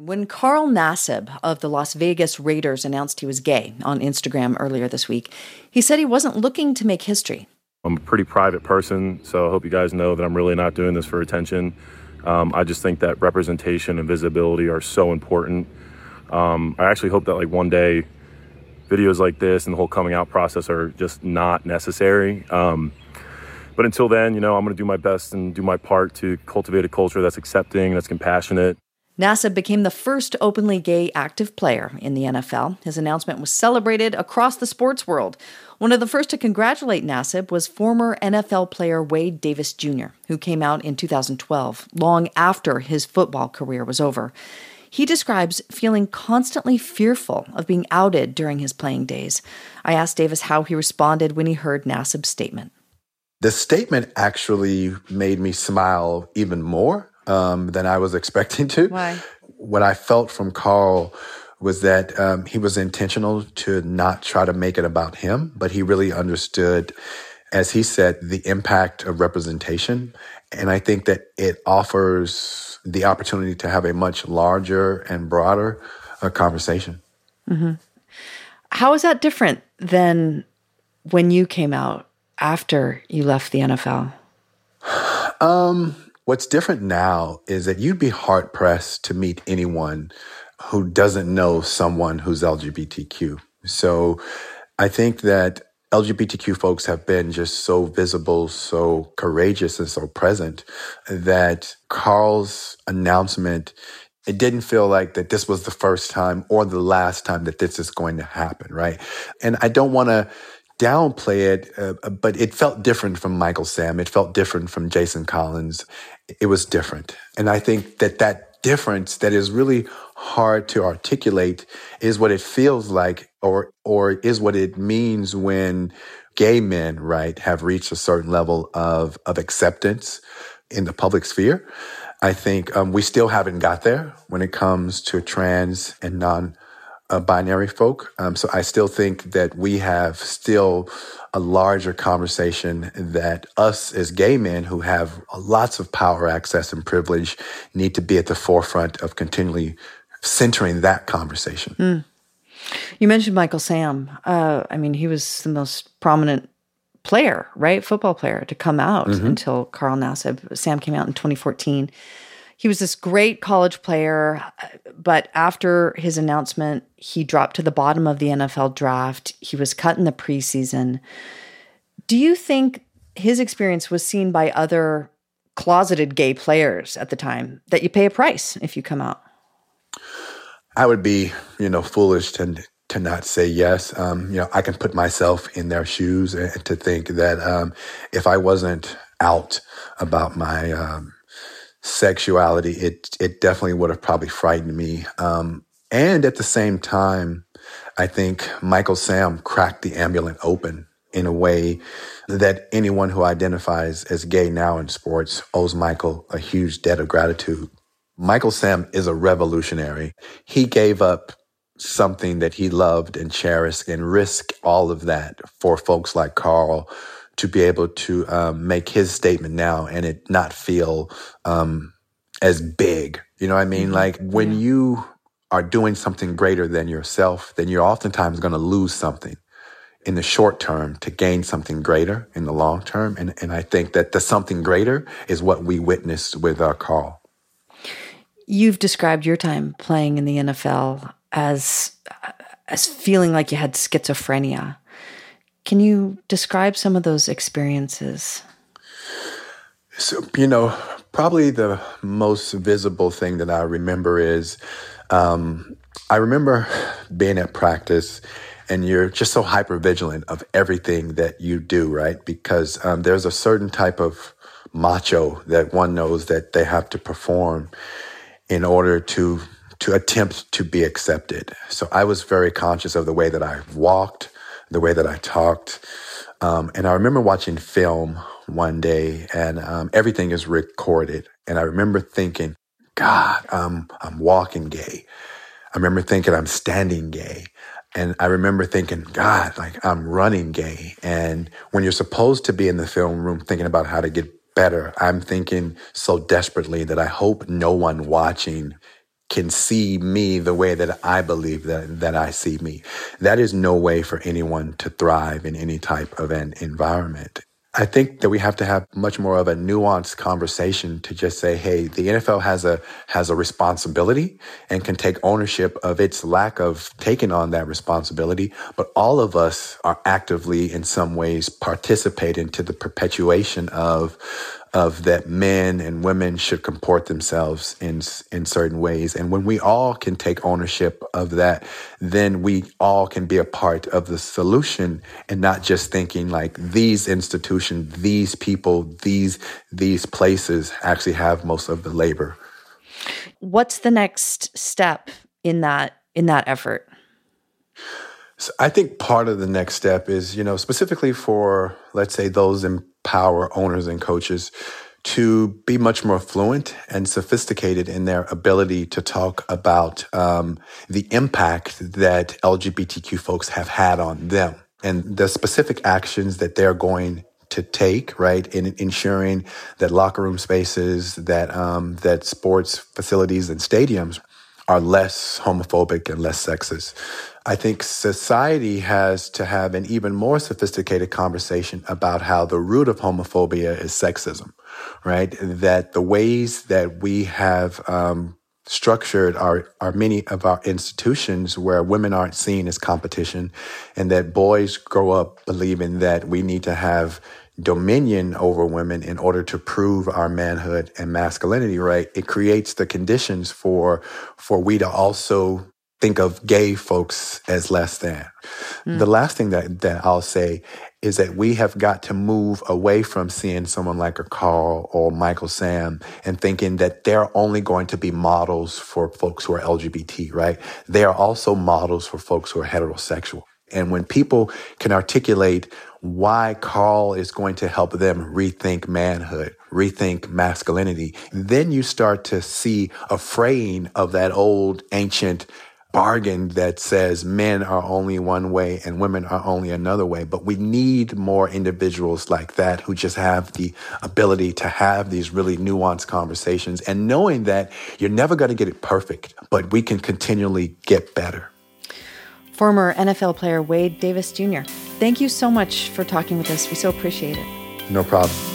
When Carl Nassib of the Las Vegas Raiders announced he was gay on Instagram earlier this week, he said he wasn't looking to make history. I'm a pretty private person, so I hope you guys know that I'm really not doing this for attention. I just think that representation and visibility are so important. I actually hope that one day videos like this and the whole coming out process are just not necessary. But until then, I'm going to do my best and do my part to cultivate a culture that's accepting, that's compassionate. Nassib became the first openly gay active player in the NFL. His announcement was celebrated across the sports world. One of the first to congratulate Nassib was former NFL player Wade Davis Jr., who came out in 2012, long after his football career was over. He describes feeling constantly fearful of being outed during his playing days. I asked Davis how he responded when he heard Nassib's statement. The statement actually made me smile even more than I was expecting to. Why? What I felt from Carl was that he was intentional to not try to make it about him, but he really understood, as he said, the impact of representation. And I think that it offers the opportunity to have a much larger and broader conversation. Mm-hmm. How is that different than when you came out after you left the NFL? What's different now is that you'd be hard-pressed to meet anyone who doesn't know someone who's LGBTQ. So I think that LGBTQ folks have been just so visible, so courageous, and so present that Carl's announcement, it didn't feel like that this was the first time or the last time that this is going to happen, right? And I don't want to downplay it, but it felt different from Michael Sam. It felt different from Jason Collins. It was different. And I think that difference that is really hard to articulate is what it feels like or is what it means when gay men, right, have reached a certain level of acceptance in the public sphere. I think we still haven't got there when it comes to trans and non-binary folk. So I still think that we have still a larger conversation that us as gay men who have lots of power, access, and privilege need to be at the forefront of continually centering that conversation. Mm. You mentioned Michael Sam. He was the most prominent player, right? Football player to come out until Carl Nassib. Sam came out in 2014. He was this great college player, but after his announcement, he dropped to the bottom of the NFL draft. He was cut in the preseason. Do you think his experience was seen by other closeted gay players at the time, that you pay a price if you come out? I would be, foolish to not say yes. I can put myself in their shoes and to think that if I wasn't out about my sexuality, it definitely would have probably frightened me. And at the same time, I think Michael Sam cracked the ambulance open in a way that anyone who identifies as gay now in sports owes Michael a huge debt of gratitude. Michael Sam is a revolutionary. He gave up something that he loved and cherished and risked all of that for folks like Carl to be able to make his statement now and it not feel as big. You know what I mean? Mm-hmm. Like when you are doing something greater than yourself, then you're oftentimes going to lose something in the short term to gain something greater in the long term. And I think that the something greater is what we witnessed with Carl. You've described your time playing in the NFL as feeling like you had schizophrenia. Can you describe some of those experiences? So, probably the most visible thing that I remember is I remember being at practice and you're just so hyper vigilant of everything that you do, right? Because there's a certain type of macho that one knows that they have to perform in order to attempt to be accepted. So I was very conscious of the way that I walked, the way that I talked. And I remember watching film one day and everything is recorded. And I remember thinking, God, I'm walking gay. I remember thinking I'm standing gay. And I remember thinking, God, like I'm running gay. And when you're supposed to be in the film room thinking about how to get better, I'm thinking so desperately that I hope no one watching can see me the way that I believe that I see me. That is no way for anyone to thrive in any type of an environment. I think that we have to have much more of a nuanced conversation to just say, hey, the NFL has a responsibility and can take ownership of its lack of taking on that responsibility. But all of us are actively, in some ways, participating to the perpetuation of that men and women should comport themselves in certain ways. And when we all can take ownership of that, then we all can be a part of the solution and not just thinking like these institutions, these people, these places actually have most of the labor. What's the next step in that effort? So I think part of the next step is, specifically for, let's say, those in power, owners and coaches, to be much more fluent and sophisticated in their ability to talk about the impact that LGBTQ folks have had on them and the specific actions that they're going to take, right, in ensuring that locker room spaces, that sports facilities and stadiums are less homophobic and less sexist. I think society has to have an even more sophisticated conversation about how the root of homophobia is sexism, right? That the ways that we have structured are many of our institutions where women aren't seen as competition, and that boys grow up believing that we need to have dominion over women in order to prove our manhood and masculinity, right? It creates the conditions for we to also think of gay folks as less than. The last thing that I'll say is that we have got to move away from seeing someone like a Carl or Michael Sam and thinking that they're only going to be models for folks who are LGBT, right? They are also models for folks who are heterosexual. And when people can articulate why Carl is going to help them rethink manhood, rethink masculinity, then you start to see a fraying of that old ancient bargain that says men are only one way and women are only another way. But we need more individuals like that who just have the ability to have these really nuanced conversations and knowing that you're never going to get it perfect, but we can continually get better. Former NFL player Wade Davis Jr., thank you so much for talking with us. We so appreciate it. No problem.